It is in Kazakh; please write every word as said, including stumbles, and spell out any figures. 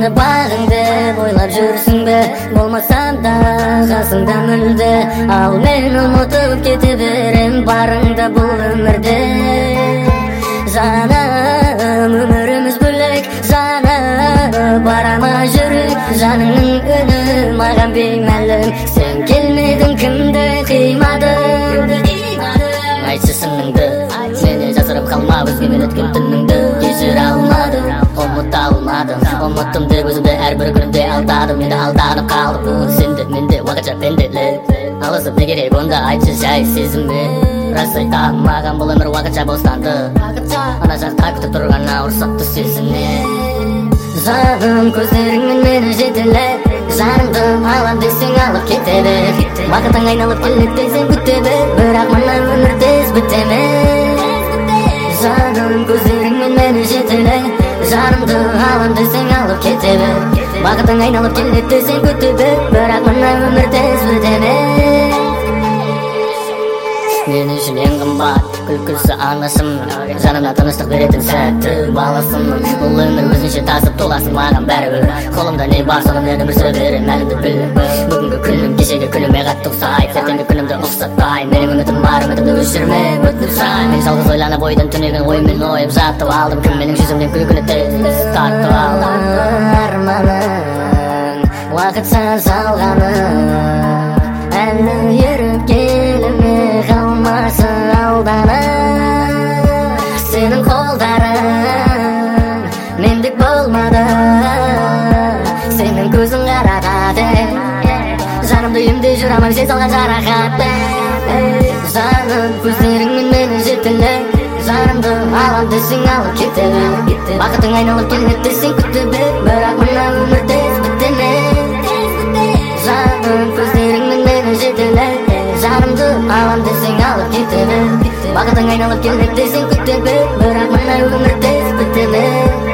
Meni bağыңды boylap жүрсің бе, болмасам да қасыңда мүлде. Ал мен ұмытып кете берем барыңда бұл өмірде. Жаным, өміріміз бөлек, жаным, барама жүрек. Жаныңның үні маған беймәлім, сен келмедің, кімді қимадың. Айтшы шыныңды, мені жасырып қалма, өзгемен өткен түніңді. Кешіре алмадым, ұмыта алмадым, ұмыттым деп өзімді әрбір күнімде алдадым. Енді алданып қалдым, бұл сенде, менде уақытша пенделік. Алысып не керек онда, айтшы жай сезіммен. Рас айтам, маған бұл өмір уақытша бостанды. Ана жақта күтіп тұрған ауыр соқты сезімне. Жаным, көздеріңмен мені жетелеп, жанымды алам десең алып кете бер. Уақытың айналып келеді десең күте бер, бірақ мына өмір тез біте ме? Жаным, көздеріңмен мені жетелеп, жанымды алам десең алып кете бер. Уақытың айналып келеді десең күте бер, бірақ мына өмір тез біте ме? Мен үшін ең қымбат, күлкісі аңышым, жанымда тыныштық беретін сәтті баласымын. Бұл өмір өзінше тасып толасың маған бәрібір. Қолымда не бар соны мен өмір сүре берем, әлімді біл. Бүгінгі күнім кешегі күніме қатты ұқсайды, ертеңгі күнімді ұқсатпай. Менің үмітім бар, үмітімді өшірме, өтініп сұраймын. Мен жалғыз ойланып ойдан түнеген оймен ойып жатып алдым. Кім менің жүзімнен күлкіні тез тартып алдым. Арманың уақытша жалғаның, әлі еріп келіме қалмасы алдана. Сенің қолдарың мендік болмады, сенің көзің қаратады. Жанымды үйімде жүр аман сен салған жарақатты. Жаным, көздеріңмен мені жетелеп, жанымды алам десең алып кете бер. Бақытың айналып келмеді десең күте бер, бірақ мына өмір тез біте ме? Жаным, көздеріңмен мені жетелеп, жанымды алам десең алып кете бер. Бақытың айналып келмеді десең күте бер, бірақ мына өмір тез біте ме?